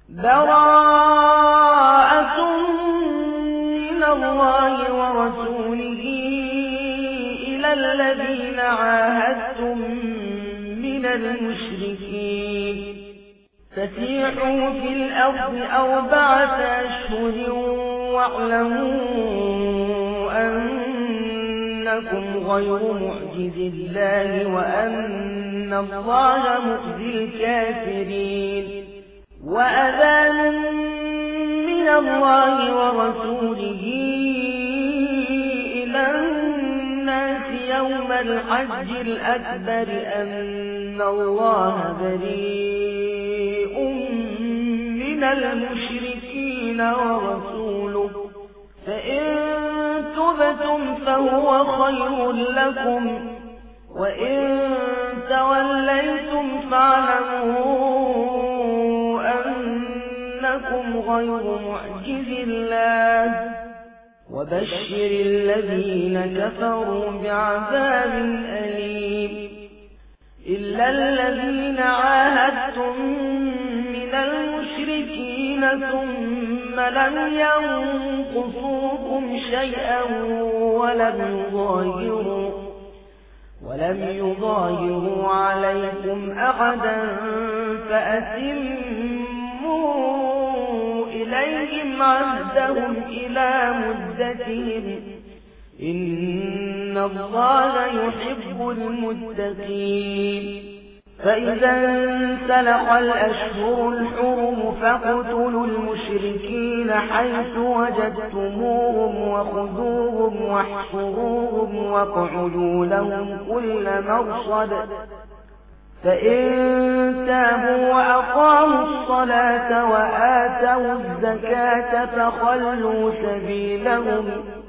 براءة من الله ورسوله إلى الذين عاهدتم من المشركين فسيحوا في الأرض 4 أشهر واعلموا أنكم غير معجز الله وأن الله مخزي الكافرين وأذان من الله ورسوله إلى الناس يوم الحج الأكبر أن الله بريء من المشركين ورسوله فإن تبتم فهو خير لكم وإن توليتم فاعلموا أنكم غير معجز الله وبشر الذين كفروا بعذاب أليم إلا الذين عاهدتم من المشركين ثم لم ينقصوكم شيئا ولم يظاهروا عليكم أحدا فأتموا إليهم عهدهم إلى مدتهم إن الله يحب المتقين فإذا انسلخ الأشهر الحرم فاقتلوا المشركين حيث وجدتموهم وخذوهم واحصروهم واقعدوا لهم كل مرصد فإن تابوا وأقاموا الصلاة وآتوا الزكاة فخلوا سبيلهم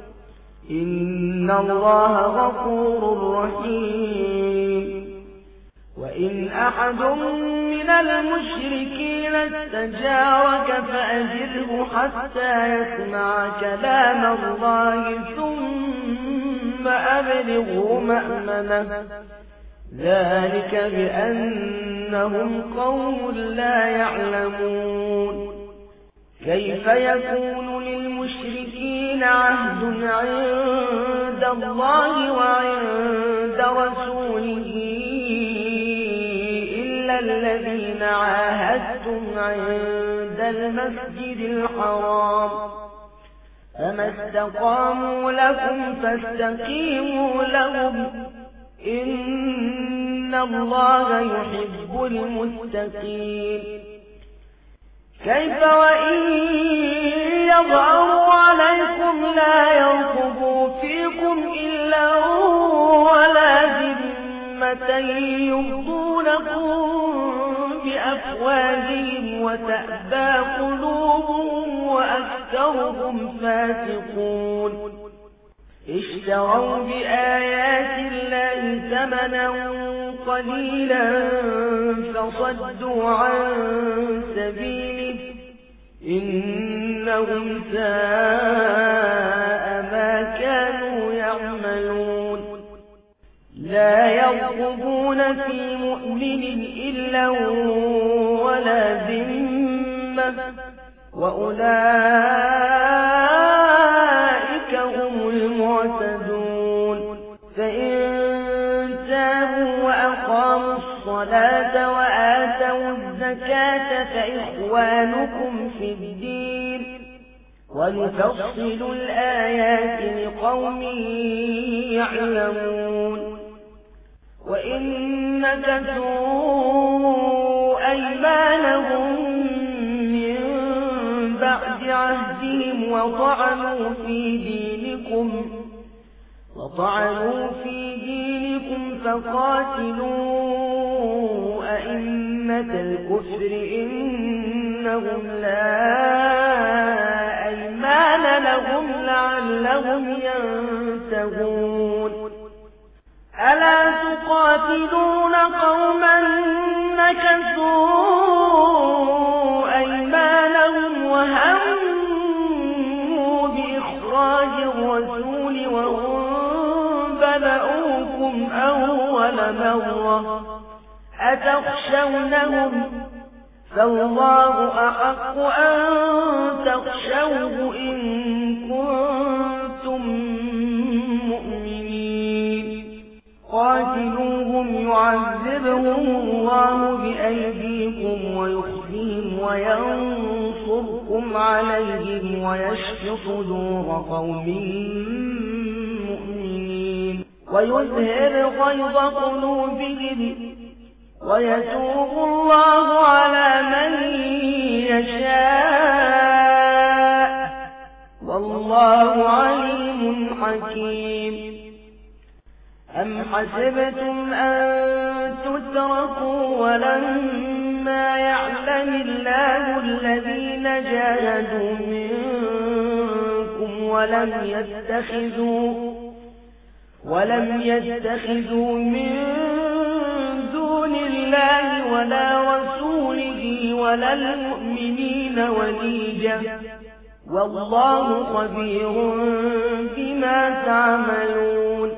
إن الله غفور رحيم وإن أحد من المشركين استجارك فأجره حتى يسمع كلام الله ثم أبلغه مأمنه ذلك بأنهم قوم لا يعلمون كيف يكون للمشركين عهد عند الله وعند رسوله الذين عاهدتم عند المسجد الحرام فما استقاموا لكم فاستقيموا لهم إن الله يحب المتقين كيف وإن يظهروا عليكم لا يرقبوا فيكم إلا ولا ذمة يرضونكم بأفواههم وتأبى قلوبهم وأكثرهم فاسقون اشتروا بآيات الله ثمنا قليلا فصدوا عن سبيله إنهم ساء ما كانوا يعملون لا يرقبون في مؤمن إلا ولا ذمة وأولئك هم المعتدون فإن تابوا وأقاموا الصلاة وآتوا الزكاة فإخوانكم في الدين ونفصل الآيات لقوم يعلمون وإن نكثوا أيمانهم من بعد عهدهم وطعنوا في دينكم فقاتلوا أئمة الكفر إنهم لا أيمان لهم لعلهم ينتهون ألا تقاتلون قوما نكثوا أيمانهم وهموا بإخراج الرسول وهم بدأوكم أول مرة أتخشونهم فالله أحق أن تخشوه إن كنتم مؤمنين قاتلوهم يعذبهم الله بأيديكم ويخزيهم وينصركم عليهم ويشف صدور قوم مؤمنين ويذهب غيظ قلوبهم ويتوب الله على من يشاء والله عليم حكيم أم حسبتم أن تتركوا ولما يعلم الله الذين جاهدوا منكم ولم يتخذوا من دون الله ولا رسوله ولا المؤمنين وليجا والله خبير بما تعملون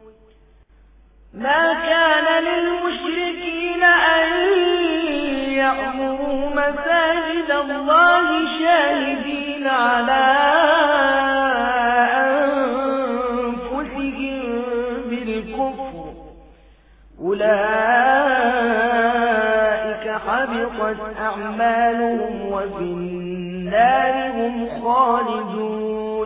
ما كان للمشركين أن يعمروا مساجد الله شاهدين على أنفسهم بالكفر أولئك حبطت أعمالهم وفي النار هم خالدون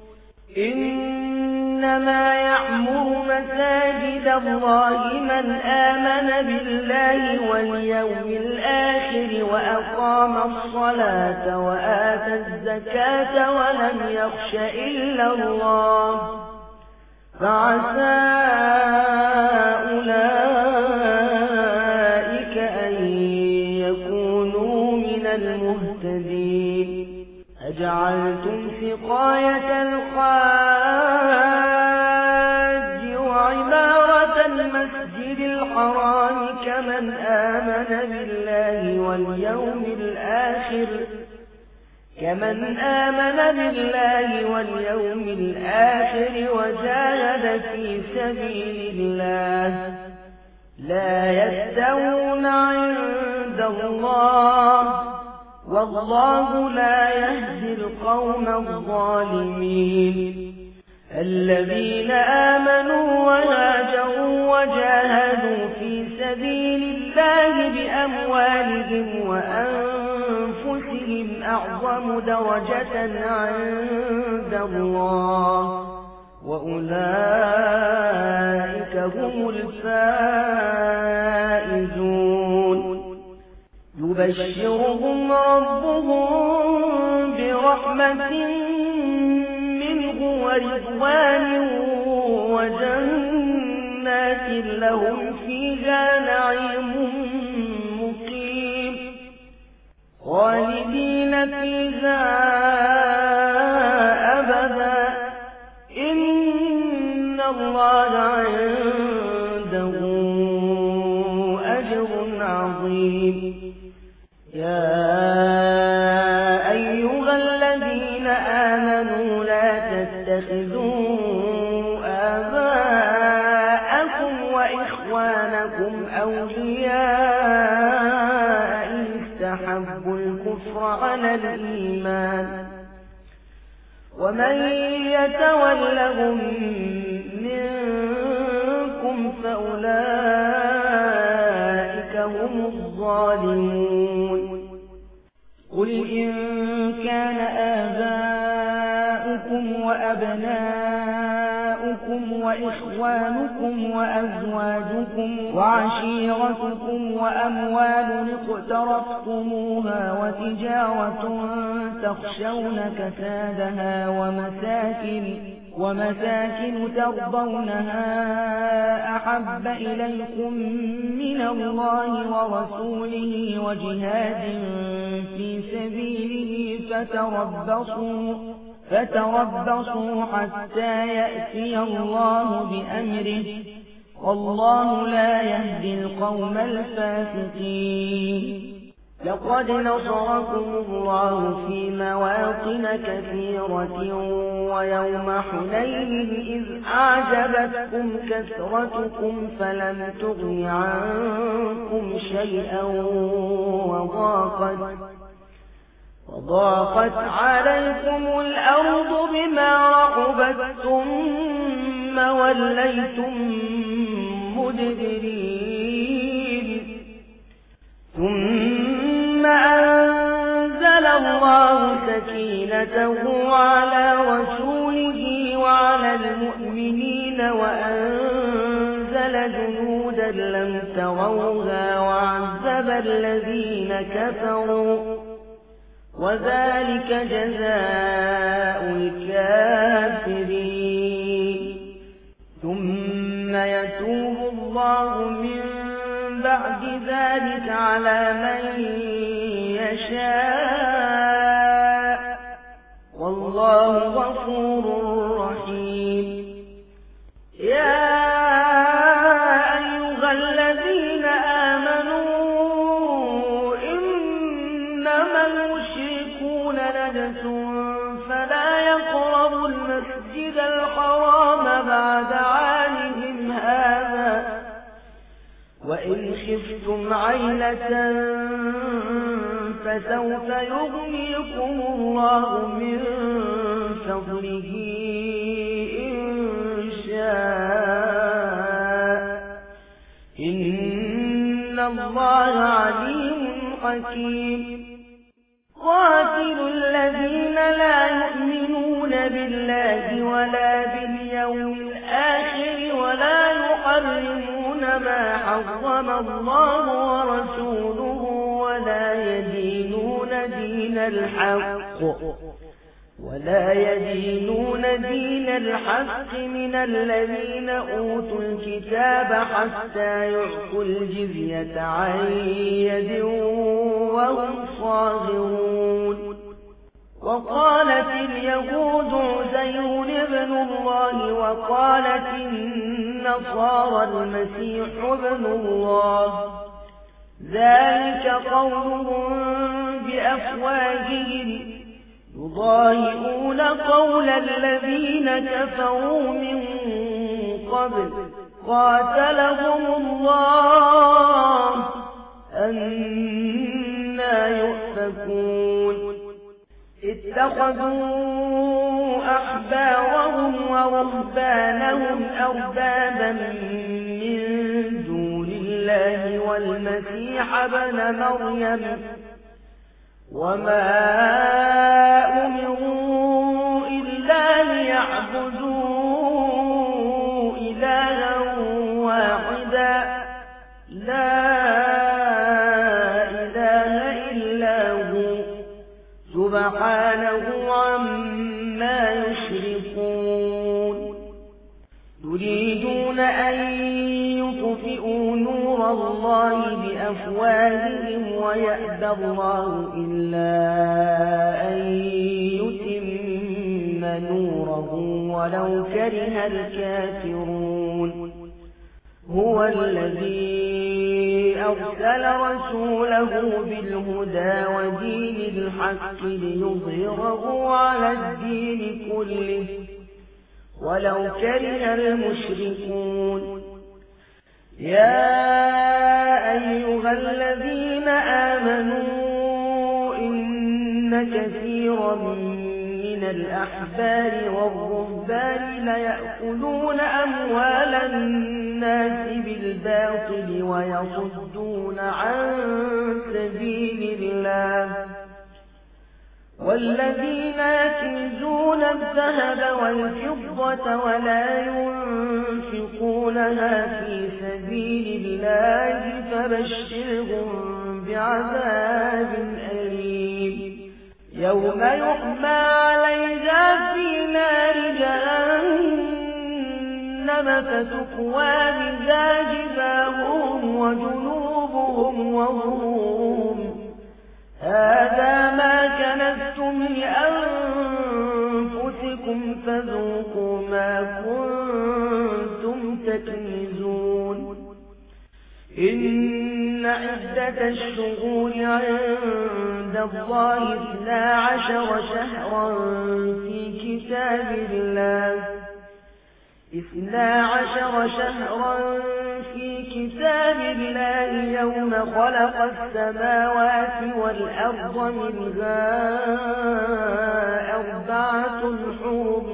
إنما يعمر مساجد الله من آمن بالله واليوم الآخر وأقام الصلاة وآتى الزكاة ولم يخش إلا الله فعسى أولئك أن يكونوا من المهتدين أجعلتم سقاية الحاج وعمارة المسجد الحرام كمن آمن بالله واليوم الآخر وجاهد في سبيل الله لا يستوون عند الله والله لا يهدي القوم الظالمين الذين آمنوا وهاجروا وجاهدوا في سبيل الله بأموالهم وأنفسهم أعظم درجة عند الله وأولئك هم الفائزون يبشرهم ربهم برحمة منه ورضوان وجنات لهم فيها نعيم مقيم خالدين فيها أبدا إن الله عنده أجر عظيم يا أيها الذين آمنوا لا تتخذوا آباءكم وإخوانكم أولياء إن استحبوا الكفر على الإيمان ومن يتولهم منكم فأولئك هم الظالمون قل إن كان آباؤكم وأبناؤكم وإخوانكم وأزواجكم وعشيرتكم وأموال اقترفتموها وتجارة تخشون كسادها ومساكن ترضونها أحب إليكم من الله ورسوله وجهاد في سبيله فتربصوا حتى يأتي الله بأمره والله لا يهدي القوم الفاسقين لقد نصركم الله في مواطن كثيرة ويوم حنين إذ أعجبتكم كثرتكم فلم تغن عنكم شيئا وضاقت عليكم الأرض بما رحبت ثم وليتم مدبرين ثم أنزل الله سكينته على رسوله وعلى المؤمنين وأنزل جنودا لم تروها وعذب الذين كفروا وذلك جزاء الكافرين ثم يتوب الله من بعد ذلك على من يشاء والله غفور رحيم يا أيها الذين آمنوا إنما المشركون نجس فلا يقربوا المسجد الحرام بعد عامهم هذا وإن خفتم عيلة فسوف يغنيكم الله من فضله إن شاء إن الله عليم حكيم قاتلوا الذين لا يؤمنون بالله ولا باليوم الآخر ولا يحرمون ما حرم الله ورسوله ولا يدينون دين الحق من الذين أوتوا الكتاب حتى يعطوا الجزية عن يد وهم صاغرون وقالت اليهود عزير ابن الله وقالت النصارى المسيح ابن الله ذلك قولهم بأفواههم يضاهئون قول الذين كفروا من قبل قاتلهم الله أنى يؤفكون اتخذوا أحبارهم ورهبانهم أربابا من دون الله والمسيح ابن مريم وما أمروا إلا ليعبدوا إلها واحدا لا إله إلا هو سبحانه عما يشركون يريدون أن يطفئوا نور الله بأفواههم ويأبى الله إلا أن يتم نوره ولو كره الكافرون هو الذي أرسل رسوله بالهدى ودين الحق ليظهره على الدين كله ولو كره المشركون يا أيها الذين آمنوا إن كثيرا من الأحبار والرهبان ليأكلون أموال الناس بالباطل ويصدون عن سبيل الله والذين يكنزون الذهب والفضة ولا ينفقونها في سبيل الله فبشرهم بعذاب أليم يوم يحمى عليها في نار جهنم فتكوى بها جباههم وجنوبهم وظهورهم هذا ما كنزتم لأنفسكم فذوقوا ما كنتم تكنزون إن عدة الشهور عند الله 12 شهرا في كتاب الله 12 شهرا في كتاب الله يوم خلق السماوات والأرض منها 4 حرم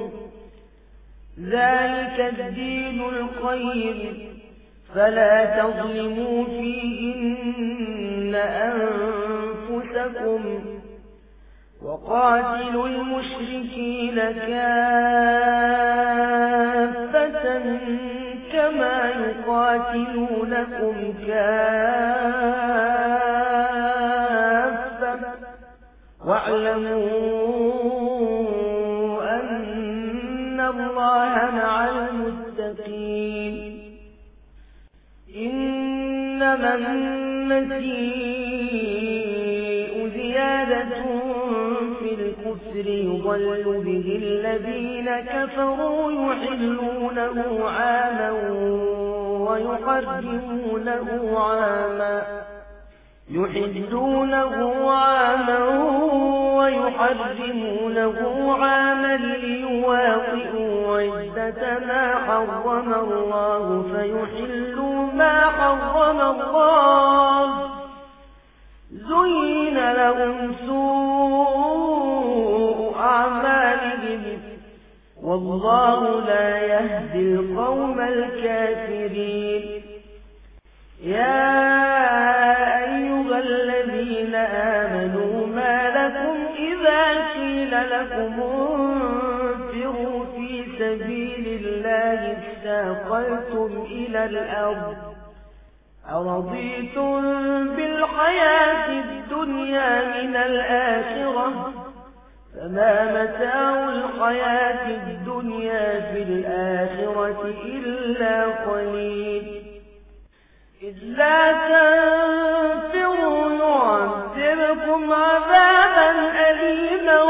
ذلك الدين القيم فلا تظلموا فيهن أنفسكم وقاتلوا المشركين كافة كما يقاتلونكم كافة واعلموا أن الله مع المتقين إنما النسيء زيادة في الكفر يضل به الذين كفروا يحلونه عاما ويحرمونه عاما ليواطئوا عدة ما حرم الله فيحلوا ما حرم الله زين لهم سوء أعمالهم والله لا يهدي القوم الكافرين يا أيها الذين آمنوا ما لكم إذا قيل لكم انفروا في سبيل الله اثاقلتم إلى الأرض أرضيتم بالحياة الدنيا من الآخرة فما متاع الحياة الدنيا في الآخرة إلا قليل إلا تنفروا يعذبكم عذابا أليما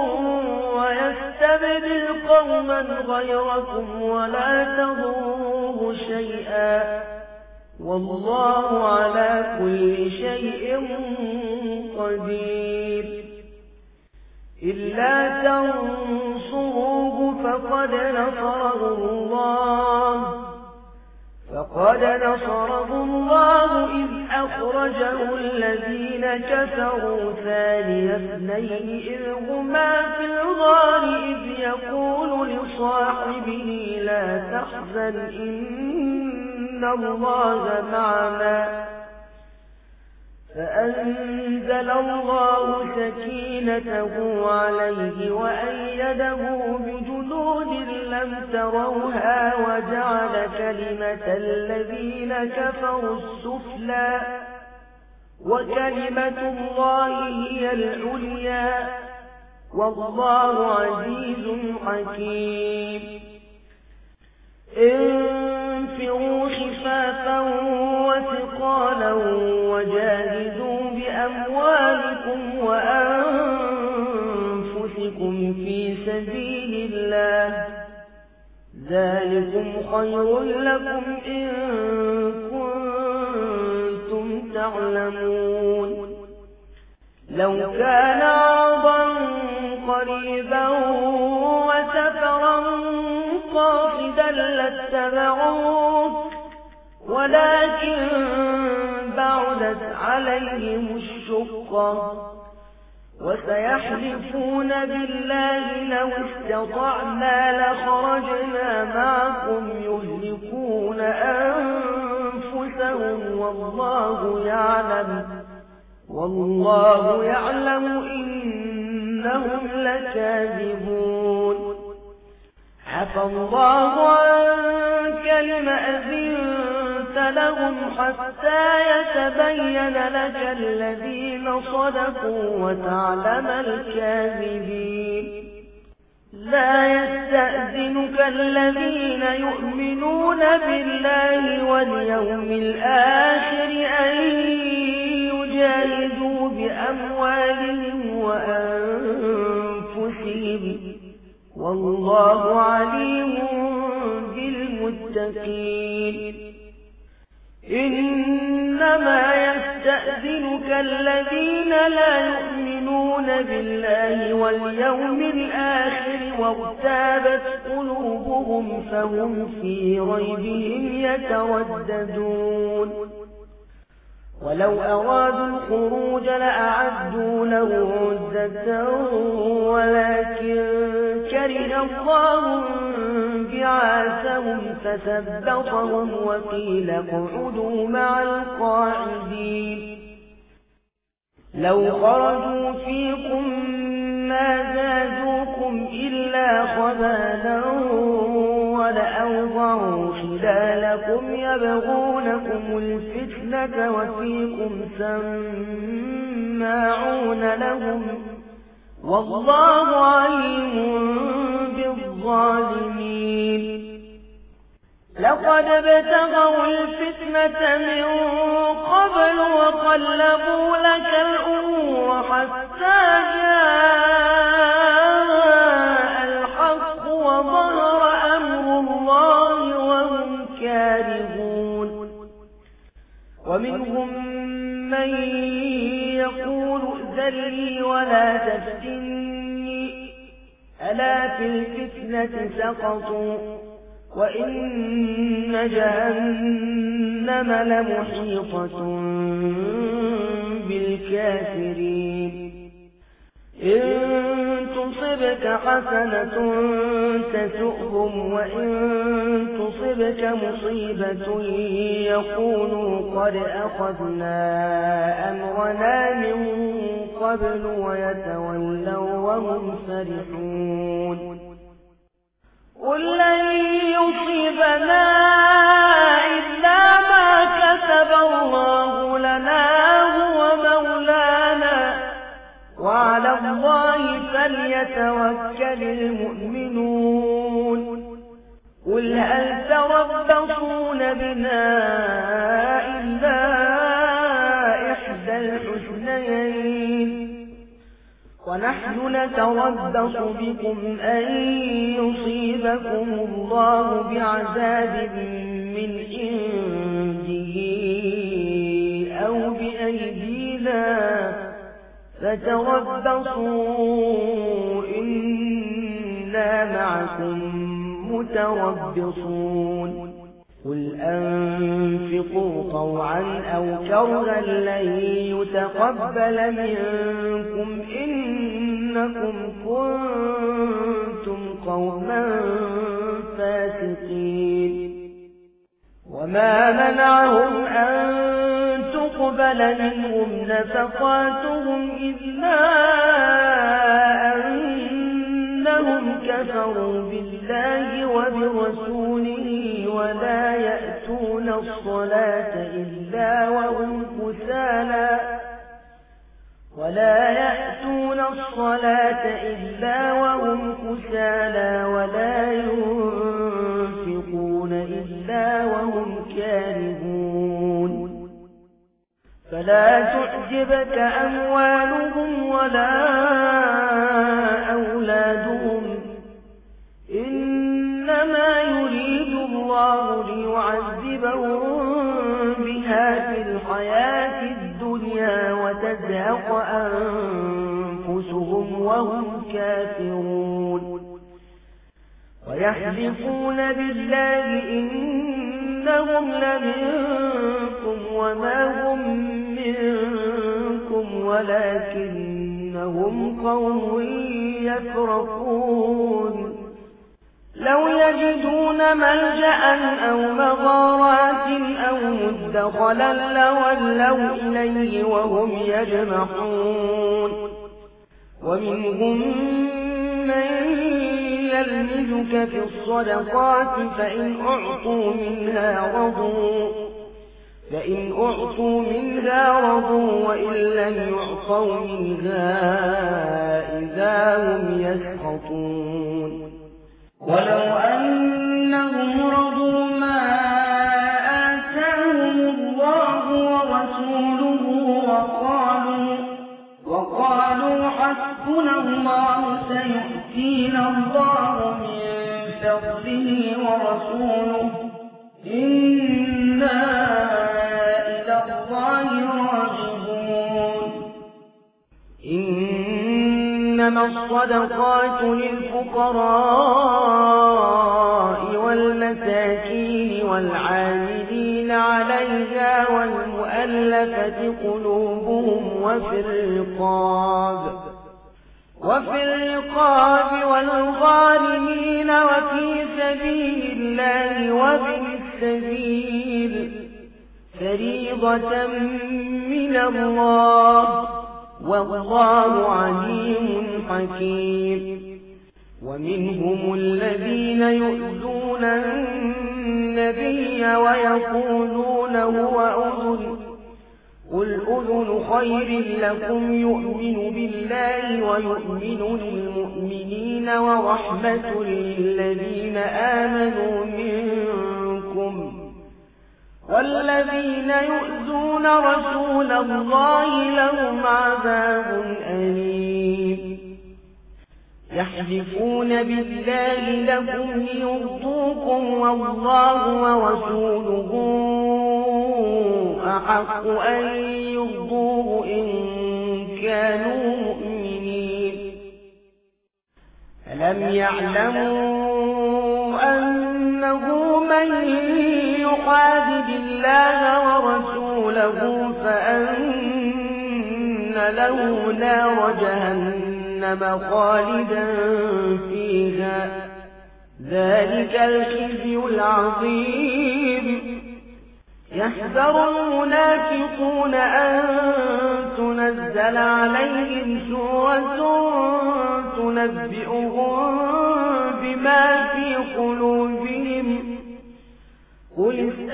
ويستبدل قوما غيركم ولا تضروه شيئا والله على كل شيء قدير إلا تنصروه فقد نصره الله إذ أخرجه الذين كفروا ثاني اثنين إذ هما في الغار إذ يقول لصاحبه لا تحزن إن الله معنا فأنزل الله سكينته عليه وأيده بجنود لم تروها وجعل كلمة الذين كفروا السفلى وكلمة الله هي العليا والله عزيز حكيم انفروا خفافا وثقالا وجاهدوا بأموالكم وأنفسكم في سبيل الله ذلكم خير لكم إن كنتم تعلمون لو كان عرضا قريبا وسفرا قاصدا لاتبعوك ولكن بعدت عليهم الشقة وسيحلفون بالله لو استطعنا لخرجنا معكم يهلكون أنفسهم والله يعلم إنهم لكاذبون عفى الله عنك لما أذنت لهم حتى يتبين لك الذين صدقوا وتعلم الكاذبين لا يستأذنك الذين يؤمنون بالله واليوم الآخر أن يجاهدوا بأموالهم وأنفسهم والله عليم بالمتقين إنما يستأذنك الذين لا يؤمنون بالله واليوم الآخر وارتابت قلوبهم فهم في ريبهم يترددون ولو أرادوا الخروج لأعدوا له عدة ولكن كره الله بعاثهم فثبطهم وقيل اقعدوا مع القاعدين لو خرجوا فيكم ما زادوكم إلا خبالا ولأوضعوا خلالكم يبغونكم الفتنة وفيكم سماعون لهم والله عليم بالظالمين لقد ابتغوا الفتنة من قبل وقلبوا لك الأمور حتى جاء الحق وظهر أمر الله وهم كارهون ومنهم من يقول ائذن لي ولا تفتني ألا في الفتنة سقطوا وإن جهنم لمحيطة بالكافرين إن تصبك حسنة تسؤهم وإن تصبك مصيبة يقولوا قد أخذنا أمرنا من قبل ويتولوا وهم فرحون قل لن يصيبنا إلا ما كتب الله لنا هو مولانا وعلى الله فليتوكل المؤمنون قل هل تربصون بنا إلا إحدى الحسنيين ونحن نتربص بكم أن يصيبكم الله بعذاب من عنده أو بأيدينا فتربصوا إنا معكم متربصون قل أنفقوا طوعا أو كرها لن يتقبل منكم إنكم كنتم قوما فاسقين وما منعهم أن تقبل منهم نفقاتهم إلا أنهم كفروا بالله وبرسوله ولا يأتون الصلاة إلا وهم كسالى ولا ينفقون إلا وهم كارهون فلا تعجبك أموالهم ولا أولادهم إنما يريد الله ليعذبهم بها في الحياة الدنيا وتزهق أنفسهم وهم كافرون ويحلفون بالله إنهم لمنكم وما هم منكم ولكنهم قوم يفرقون لو يجدون ملجأ أو مغارات أو مدخلا لولوا إليه وهم يجمحون ومنهم من يلمزك في الصدقات فإن أعطوا منها رضوا وإن لم يعطوا منها إذا هم يسخطون ولو أنهم رضوا ما آتاهم الله ورسوله وقالوا حسبنا الله سيؤتينا الله من فضله ورسوله إنا إلى الله راجعون إنما الصدقات للفقراء والمساكين والعاملين عليها والمؤلفة قلوبهم وفي الرقاب والغارمين وفي سبيل الله وابن السبيل فريضة من الله والله عليم حكيم. ومنهم الذين يؤذون النبي ويقولون هو أذن قل أذن خير لكم يؤمن بالله ويؤمن للمؤمنين ورحمة للذين آمنوا منكم والذين يؤذون رسول الله لهم عذاب أليم. يحلفون بالله لكم ليرضوكم والله ورسوله أحق أن يرضوه إن كانوا مؤمنين. ألم يعلموا أنه من يحادد الله ورسوله فأن له نار جهنم خالدا فيها ذلك الخزي العظيم. يحذر المنافقون أن تنزل عليهم سورة تنبئهم بما في قلوبهم قل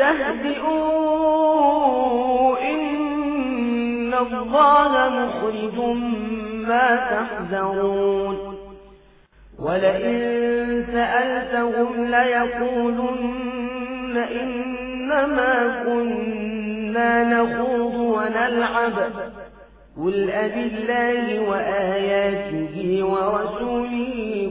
استهزئوا إن الله مخرج ما تحذرون. ولئن سألتهم ليقولن إنما كنا نخوض ونلعب قل أبالله وآياته ورسوله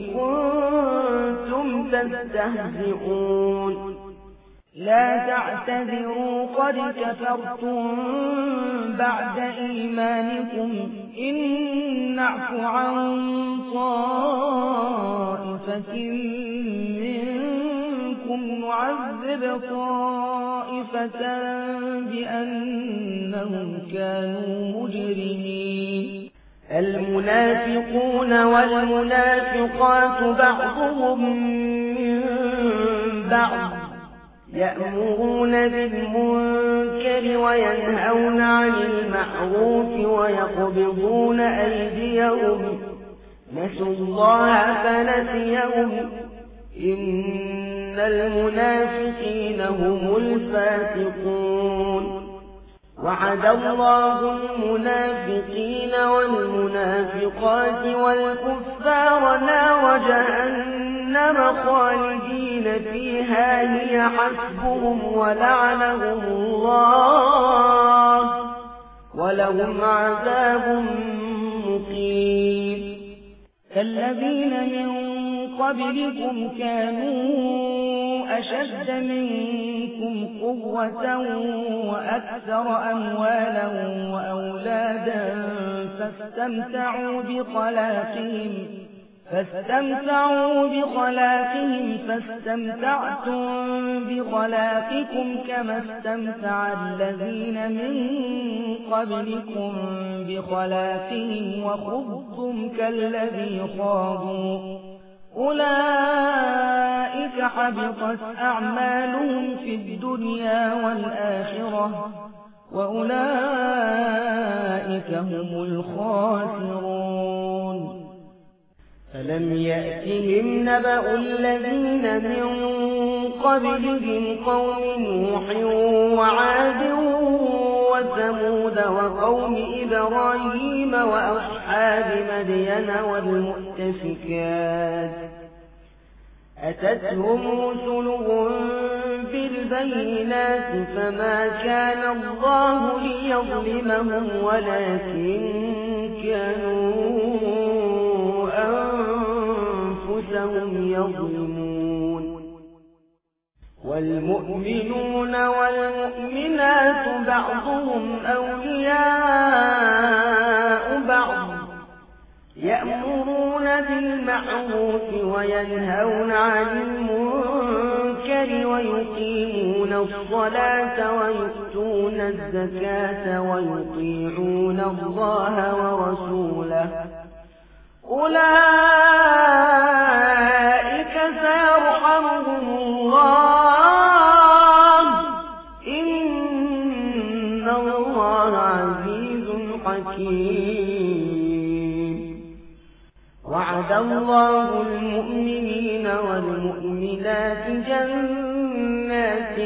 كنتم تستهزئون. لا تعتذروا قد كفرتم بعد إيمانكم إن نعف عن طائفة منكم نعذب طائفة بأنهم كانوا مجرمين. المنافقون والمنافقات بعضهم من بعض يأمرون بالمنكر وينهون عن المعروف ويقبضون أيديهم نسوا الله فنسيهم إن المنافقين هم الفاسقون. وعد الله المنافقين والمنافقات والكفار نار جهنم خالدين فيها هي حسبهم ولعنهم الله ولهم عذاب مقيم. كالذين من قبلكم كانوا أشد منكم قوة وأكثر أموالا وأولادا فاستمتعوا بخلاقهم فاستمتعتم بخلاقكم كما استمتع الذين من قبلكم بخلاقهم وخضتم كالذي خاضوا أولئك حبطت أعمالهم في الدنيا والآخرة وأولئك هم الخاسرون. فلم يأتهم نبأ الذين من قبلهم قوم نوح وعاد وثمود وقوم إبراهيم وأصحاب مدين والمؤتفكات أتتهم رسلهم بالبينات فما كان الله ليظلمهم ولكن كانوا أنفسهم يظلمون. والمؤمنون والمؤمنات بعضهم أولياء بعض يأمرون بالمعروف وينهون عن المنكر ويقيمون الصلاة ويؤتون الزكاة ويطيعون الله ورسوله أولئك سيرحمهم الله إن الله عزيز حكيم وعد الله المؤمنين والمؤمنات جنات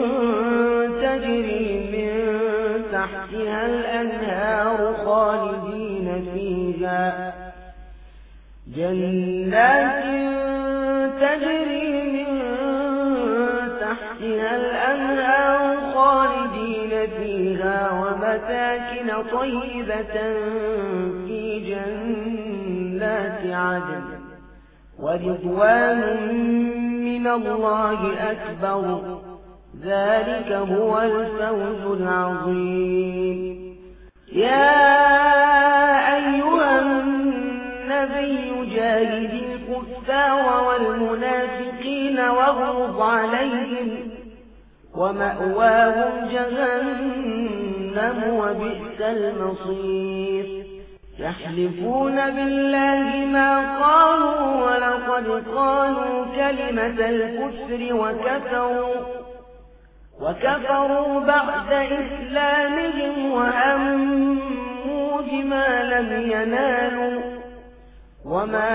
تجري من تحتها الأنهار خالدين فيها جنات تجري من تحتها الأنهار خالدين فيها ومساكن طيبة في جنات عدن ورضوان من الله أكبر ذلك هو الفوز العظيم يا أيها النبي جاهد الكفار والمنافقين واغلظ عليهم ومأواهم جهنم وبئس المصير يحلفون بالله ما قالوا ولقد قالوا كلمة الكفر وكفروا بعد إسلامهم وهموا بما لم ينالوا وما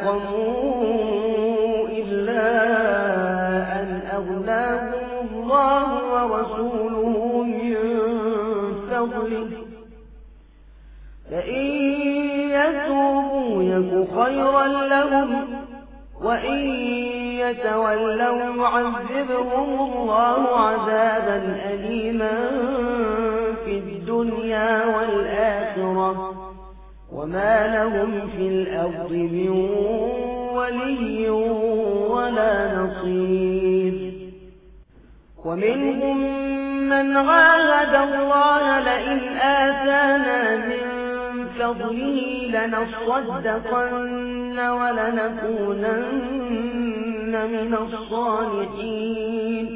نقموا إلا أن أغناهم الله ورسوله من فضله فإن يتوبوا يك خيرا لهم وإن يتولوا يعذبهم الله عذابا أليما في الدنيا والآخرة وما لهم في الأرض من ولي ولا نصير ومنهم من عاهد الله لئن آتانا من فضله لنصدقن ولنكونن من الصالحين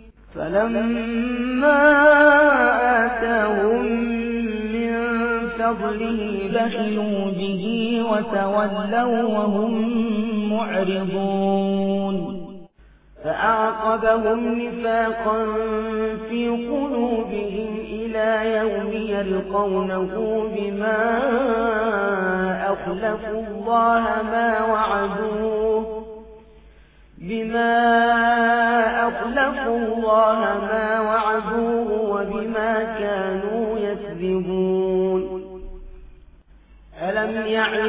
فلما آتاهم من فضله بخلوا به وتولوا وهم معرضون فأعقبهم نفاقا في قلوبهم إلى يوم يلقونه بما أخلفوا الله ما وعدوه وبما كانوا يكذبون ألم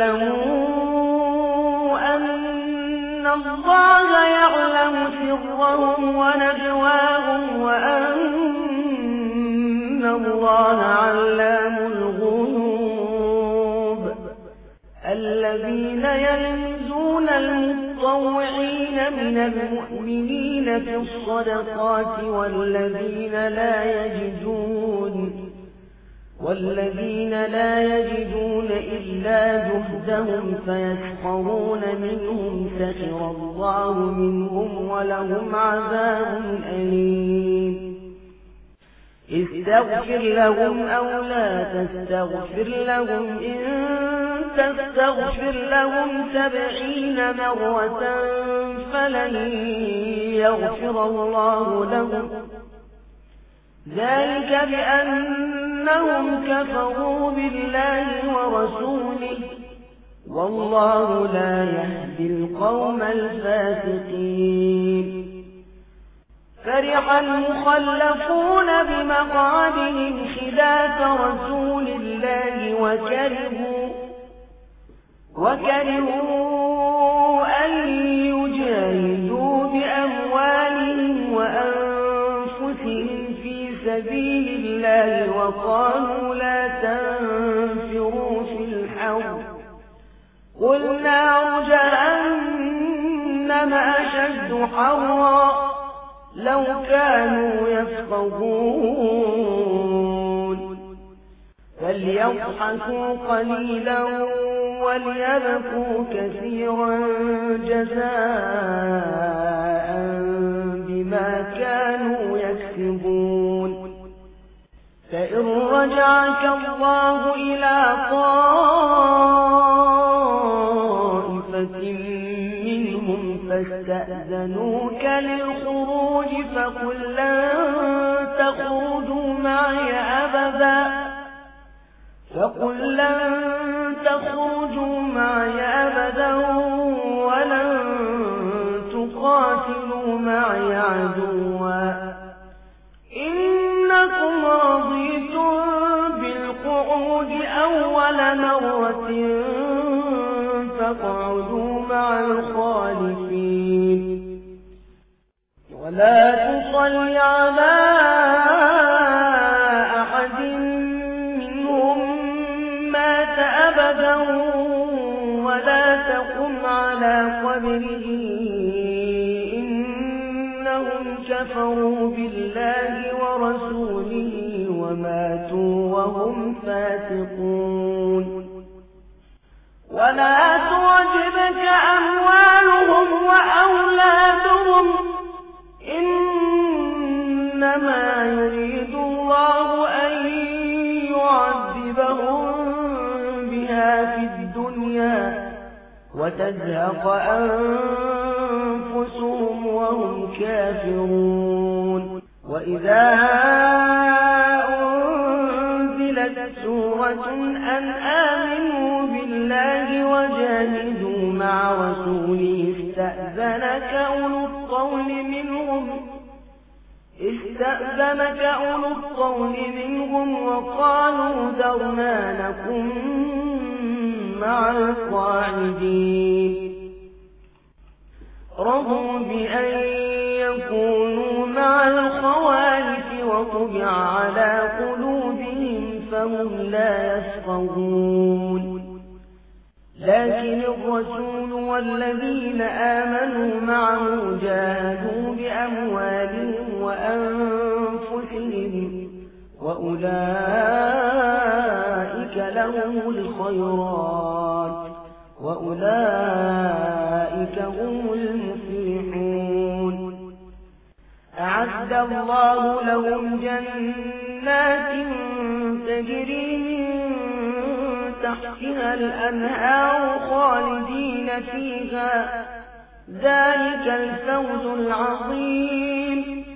يعلموا أن الله يعلم سرهم ونجواهم وأن الله علام الغيوب الذين يلمزون المتطوعين من المؤمنين في الصدقات والذين لا يجدون إلا جهدهم فيسخرون منهم سخر الله منهم ولهم عذاب أليم استغفر لهم أو لا تستغفر لهم إن تستغفر لهم 70 مرة فلن يغفر الله لهم ذلك بأنهم كفروا بالله ورسوله والله لا يهدي القوم الفاسقين فرح المخلفون بمقعدهم خلاف رسول الله وكرهوا أن يجاهدوا بأموالهم وأنفسهم في سبيل الله وقالوا لا تنفروا في الحر قل نار جهنم أشد حرا لو كانوا يفقهون فليضحكوا قليلا وليبكوا كثيرا جزاء بما كانوا يكسبون فإن رجعك الله إلى طائفة منهم فاستأذنوك للخروج فقل لن تخرجوا معي أبدا ولن تقاتلوا معي عدوا إنكم رضيتم بالقعود أول مرة فاقعدوا مع الخالفين ولا تصل على أحد منهم مات أبدا ولا تقم على قبره إنهم كفروا بالله ورسوله وماتوا وهم فاسقون ولا تعجبك أموالهم وأولادهم إنما يريد الله أن يعذبهم بها في الدنيا وتزهق أنفسهم وهم كافرون وإذا أنزلت سورة أن آمنوا بالله وجاهدوا مع رسوله استأذنك أولو الطول منهم وقالوا ذرنا نكن مع القاعدين رضوا بأن يكونوا مع الخوالف وطبع على قلوبهم فهم لا يفقهون لكن الرسول والذين آمنوا معه جاهدوا بأموالهم وأنفسهم وأولئك لهم الخيرات وأولئك هم المفلحون أعد الله لهم جنات تجري تحتها الأنهار خالدين فيها ذلك الفوز العظيم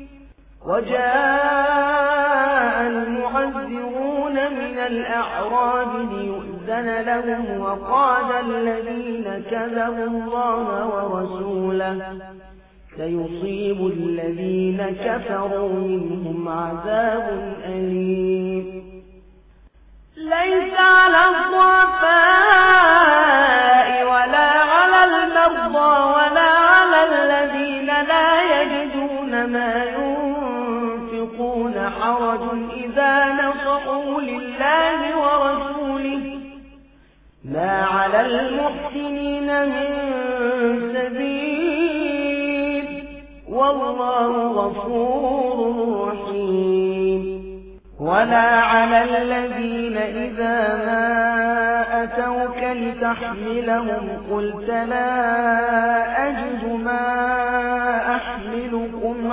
وجاء المعذرون من الأعراب ليؤذن لهم وقال الذين كذبوا الله ورسوله سيصيب الذين كفروا منهم عذاب أليم ليس على الضعفاء ولا على المرضى ولا على الذين لا يجدون ما ينفقون حرج إذا نصحوا لله ورسوله ما على المحسنين من سبيل والله غفور رحيم ولا على الذين إذا ما أتوك لتحملهم قلت لا أجد ما أحملكم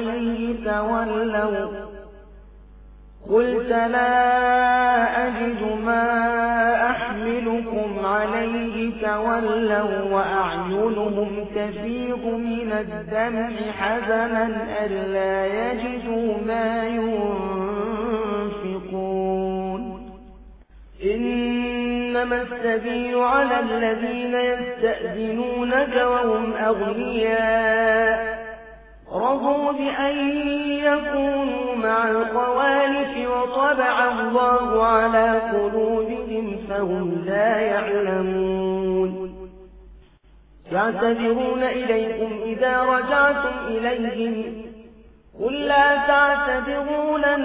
عليه تولوا وأعينهم تفيض من الدمع حزنا ألا يجدوا ما ينفقون إنما السبيل على الذين يستأذنونك وهم أغنياء رضوا بأن يكونوا مع الخوالف وطبع الله على قلوبهم فهم لا يعلمون يعتذرون إليكم إذا رجعتم إليهم قل لا تعتذروا لن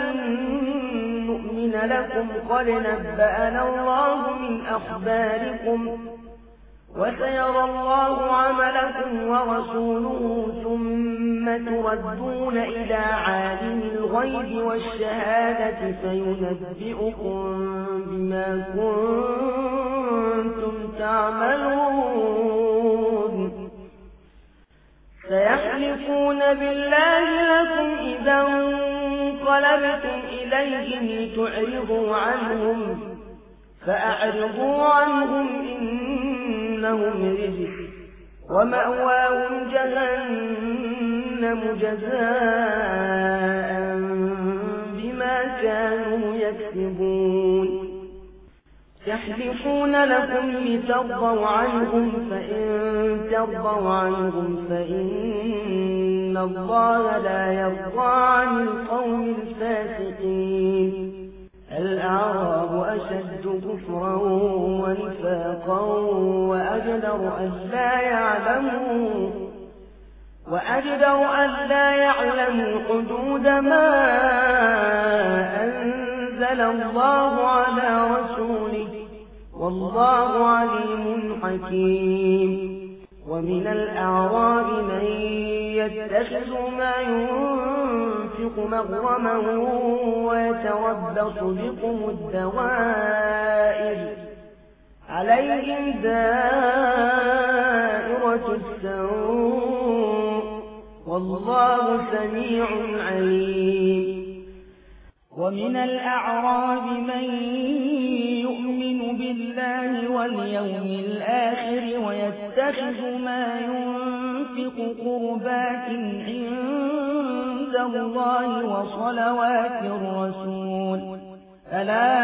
نؤمن لكم قد نبأنا الله من أخباركم وسيرى الله عملكم ورسوله ثم تردون إلى عالم الغيب والشهادة فينبئكم بما كنتم تعملون سيحلفون بالله لكم إذا انقلبتم إليهم لتعرضوا عنهم فأعرضوا عنهم إنهم رجس ومأواهم جهنم جزاء بما كانوا يكسبون يحلفون لكم لترضوا عنهم فإن ترضوا عنهم فإن الله لا يرضى عن القوم الفاسقين الأعراب أشد كفرا ونفاقا وأجدر أن لا يعلموا حدود ما أنزل الله على رسوله والله عليم حكيم ومن الأعراب من يتخذ ما ينفق مغرما ويتربص بكم الدوائر عليهم دائرة السوء والله سميع عليم ومن الأعراب من يؤمن بالله واليوم الآخر ويتخذ ما ينفق قربات عند الله وصلوات الرسول ألا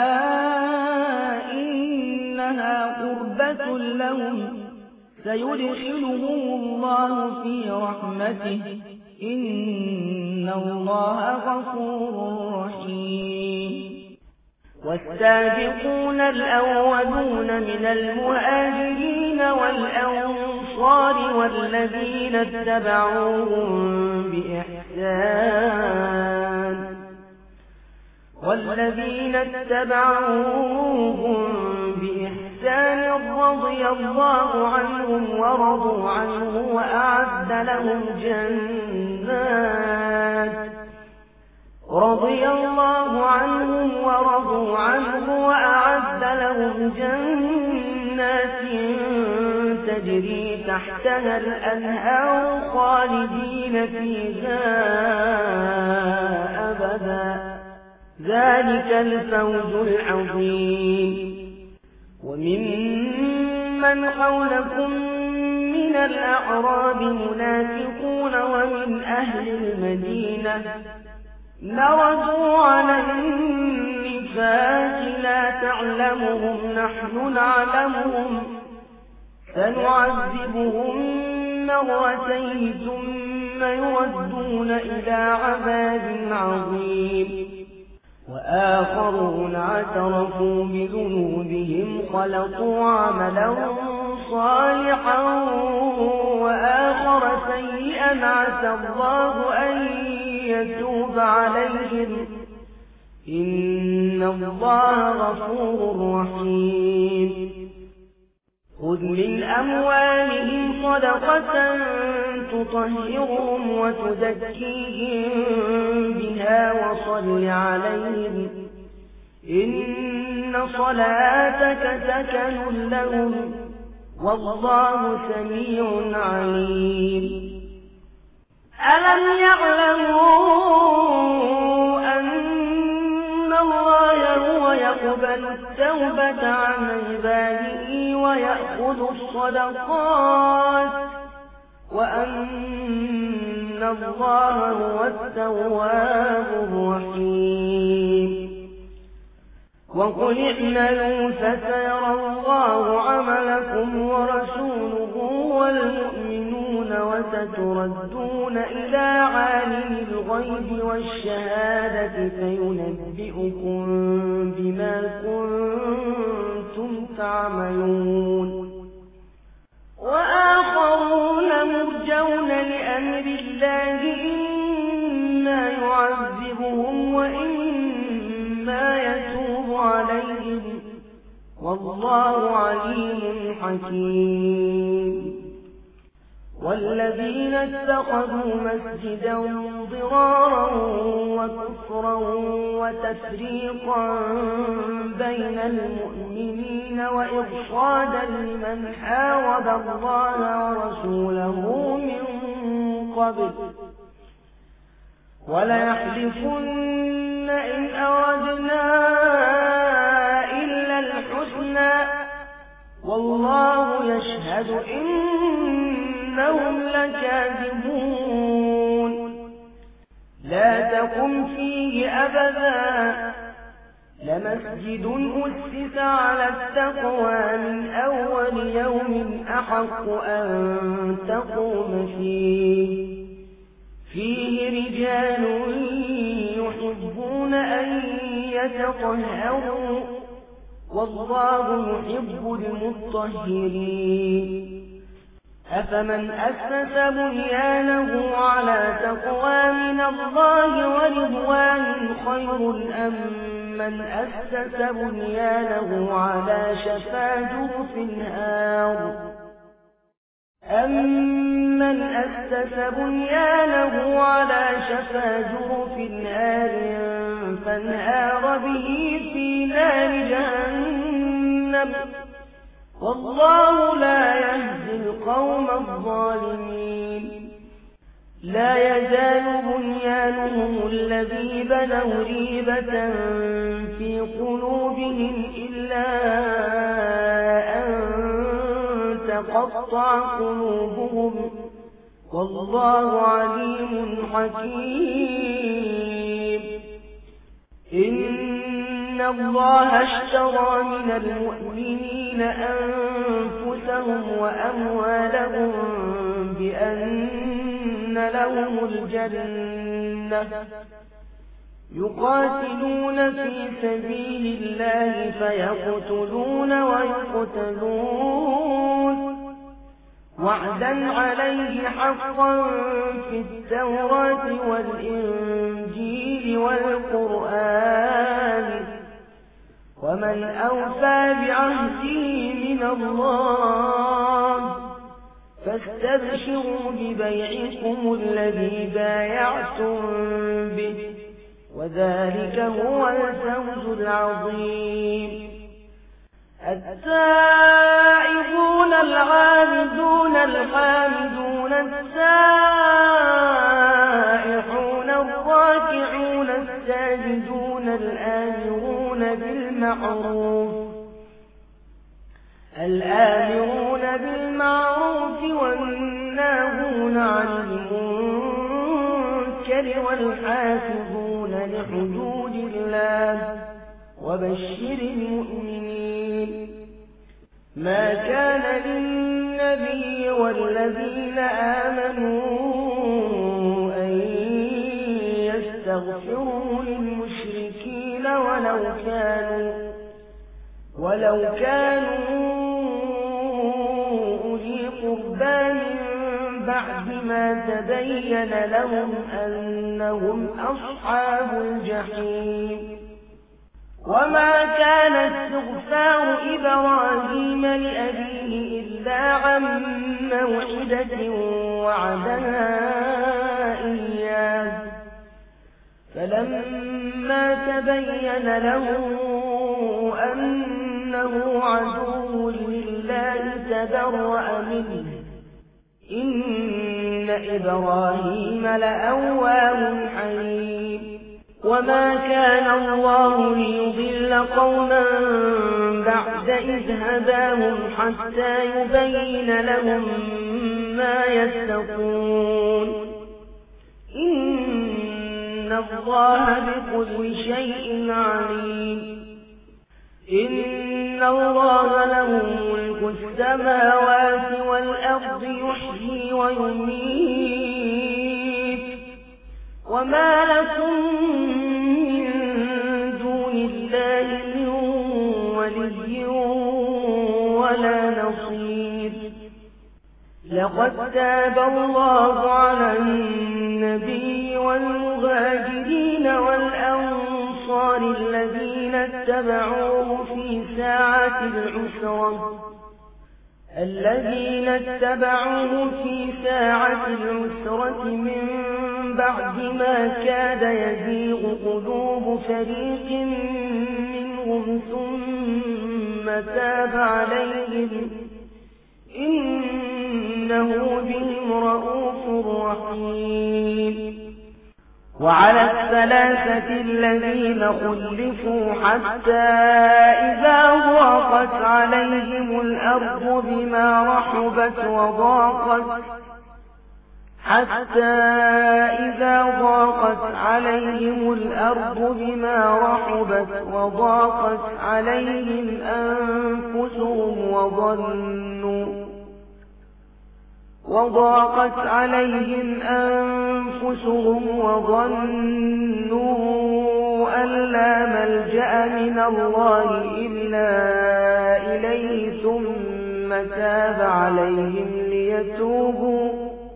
إنها قربة لهم سيدخلهم الله في رحمته إن الله غفور رحيم والسابقون الأولون من المهاجرين والأنصار والذين اتبعوهم بإحسان رضي الله عنهم ورضوا عنه وأعد لهم جنات تجري تحتها الأنهار خالدين فيها أبدا ذلك الفوز العظيم وممن حولكم من الأعراب منافقون ومن أهل المدينة مردوا على النفاق لا تعلمهم نحن نعلمهم سنعذبهم مرتين ثم يردون إلى عذاب عظيم وآخرون اعترفوا بذنوبهم خلقوا عملا صالحا وآخر سيئا عسى الله أن يتوب عليهم إن الله غفور رحيم خذ من أموالهم صدقة تطهرهم وتزكيهم بها وصل عليهم إن صلاتك سكن لهم والله سميع عليم ألم يعلموا أن الله هو يقبل التوبة عن عباده ويأخذ الصدقات وأن الله هو التواب الرحيم وقل اعملوا فسيرى الله عملكم ورسوله والمؤمنون وستردون إلى عالم الغيب والشهادة فينبئكم بما كنتم تعملون وآخرون مرجون لأمر الله إما يعذبهم وإما يتوب عليهم والله والله عليم حكيم. والذين اتخذوا مسجدا ضرارا وكفرا وتفريقا بين المؤمنين وإرصادا لمن حارب الله ورسوله من قبل وليحلفن إن أردنا إلا الحسنى والله يشهد إنهم لكاذبون. لا تقم فيه أبدا لمسجد أسس على التقوى من أول يوم أحق أن تقوم فيه رجال يحبون أن يتطهروا والله يحب المطهرين. أفمن أسس بنيانه على تقوى من الله ورضوان خير أم من أسس بنيانه على شفا جرف هار أمن أسس بنيانه على شفا جرف هار فانهار به في نار جهنم والله لا يهدي القوم الظالمين. لا يزال بنيانهم الذي بنوا ريبة في قلوبهم إلا أن تقطع قلوبهم والله عليم حكيم. إن الله اشترى من المؤمنين أنفسهم وأموالهم بأن لهم الجنة يقاتلون في سبيل الله فيقتلون ويقتلون وعدا عليه حقا في التوراة والإنجيل والقرآن ومن أوفى بعهده من الله فاستبشروا ببيعكم الذي بايعتم به وذلك هو الفوز العظيم. التائبون العابدون الحامدون السائحون الراكعون الساجدون الآمرون بالمعروف والناهون عن المنكر والحافظون لحدود الله وبشر المؤمنين. ما كان للنبي والذين آمنوا أن يستغفروا للمشركين ولو كانوا أولي قربى من بعد ما تبين لهم أنهم أصحاب الجحيم. وما كان استغفار إبراهيم لأبيه إلا عن موعدة وعدها إياه فلما تبين له أنه عدو لله تبرأ منه إن إبراهيم لأواه حليم. وما كان الله ليضل قوما بعد إذ هداهم حتى يبين لهم ما يتقون إن الله بكل شيء عليم. إن الله له ملك السماوات والأرض يحيي ويميت وما لكم من دون الله من ولي ولا نصير. لقد تاب الله على النبي والمهاجرين والأنصار الأنصار الذين اتبعوه في ساعة العسرة من بعد ما كاد يزيغ قلوب فريق منهم ثم تاب عليهم إنه بهم رءوف رحيم. وعلى الثلاثة الذين خلفوا حتى إذا ضاقت عليهم الأرض بما رحبت وضاقت عليهم أنفسهم وظنوا أن لا ملجأ من الله إلا إليه ثم تاب عليهم ليتوبوا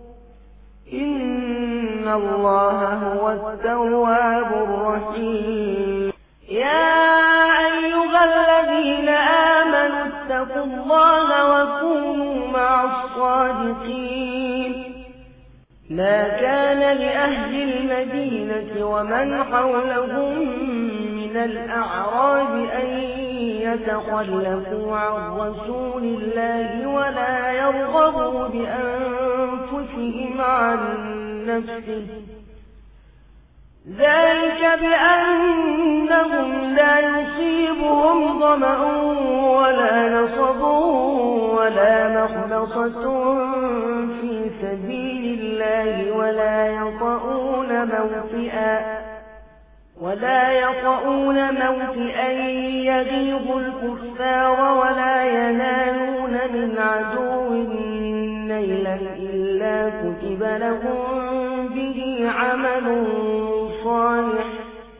إن الله هو التواب الرحيم. يا أيها الذين آمنوا اتقوا الله وكونوا مع الصادقين. ما كان لأهل المدينة ومن حولهم من الأعراب أن يتخلفوا عن رسول الله ولا يرغبوا بأنفسهم عن نفسه، ذلك بأنهم لا يصيبهم ظمأ ولا نصب ولا مخمصة في سبيل الله ولا يطؤون موطئا يغيظ الكفار ولا ينالون من عدو نيلا إلا كتب لهم به عمل صالح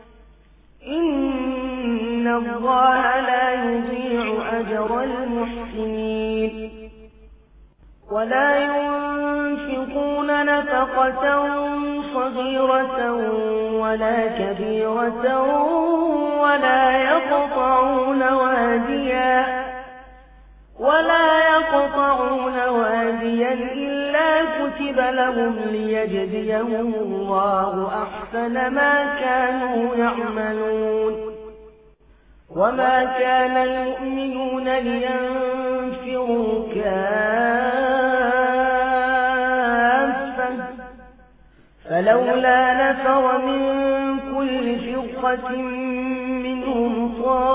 إن الله لا يضيع أجر المحسنين. ولا ينفقون نفقة صغيرة ولا كبيرة ولا يقطعون واديا إلا كتب لهم ليجزيهم الله أحسن ما كانوا يعملون. وما كان المؤمنون لينفروا كافة فلولا نفر من كل فرقة منهم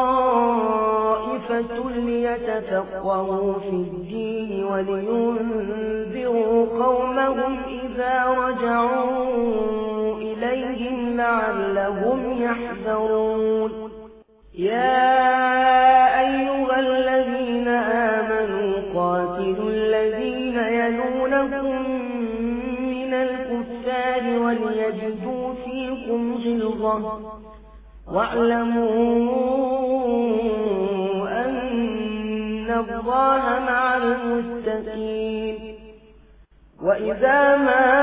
طائفة ليتفقهوا في الدين ولينذروا قومهم إذا رجعوا إليهم لعلهم يحذرون. يا أيها الذين آمنوا قاتلوا الذين يلونكم من الكفار وليجدوا فيكم غلظة واعلموا أن الله مع المتقين. وإذا ما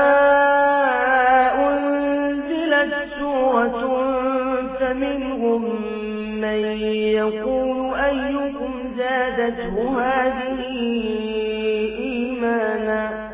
أنزلت سورة فمنهم من يقول أيكم زادته هذه إيمانا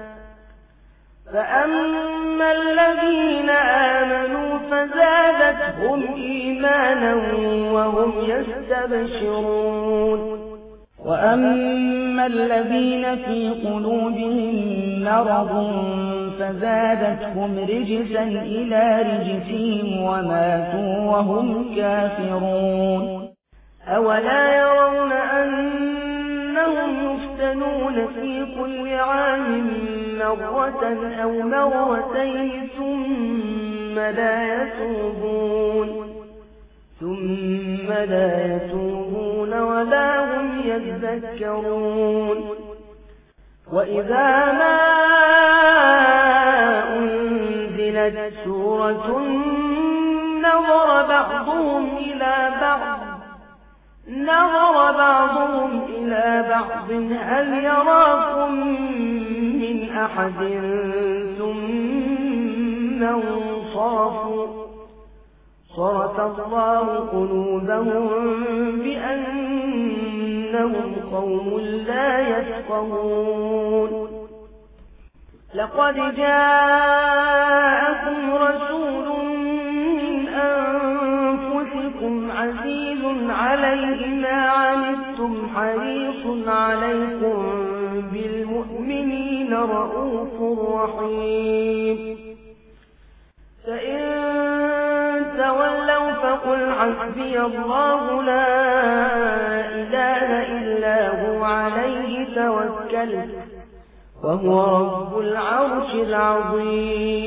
فأما الذين آمنوا فزادتهم إيمانا وهم يستبشرون. وأما الذين في قلوبهم مرض فزادتهم رجسا إلى رجسهم وماتوا وهم كافرون. أولا يرون أنهم يفتنون في كل عام مرة أو مرتين ثم لا يتوبون ولا هم يذكرون. وإذا ما أنزلت سورة نظر بعضهم إلى بعض هل يراكم من أحد ثم انصرفوا. صرف الله قلوبهم بأنهم قوم لا يفقهون لقد جاءكم رسول من أنفسكم عزيز عليه ما عنتم حريص عليكم بالمؤمنين رؤوف رحيم فإن تولوا فقل حسبي الله لا إله إلا هو عليه توكلت وهو رب العرش العظيم